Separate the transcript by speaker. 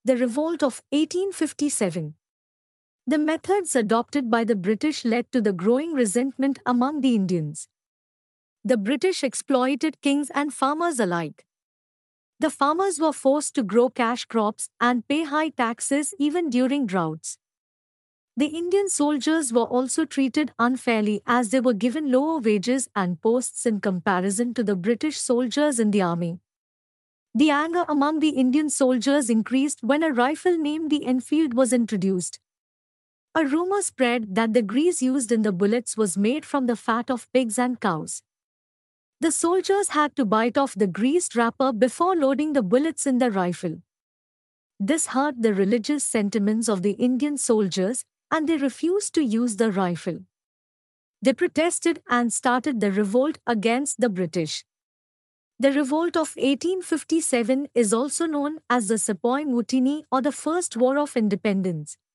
Speaker 1: The Revolt of 1857. The methods adopted by the British led to the growing resentment among the Indians. The British exploited kings and farmers alike. The farmers were forced to grow cash crops and pay high taxes even during droughts. The Indian soldiers were also treated unfairly as they were given lower wages and posts in comparison to the British soldiers in the army. The anger among the Indian soldiers increased when a rifle named the Enfield was introduced. A rumor spread that the grease used in the bullets was made from the fat of pigs and cows. The soldiers had to bite off the greased wrapper before loading the bullets in the rifle. This hurt the religious sentiments of the Indian soldiers, and they refused to use the rifle. They protested and started the revolt against the British. The Revolt of 1857 is also known as the Sepoy Mutiny or the First War of Independence.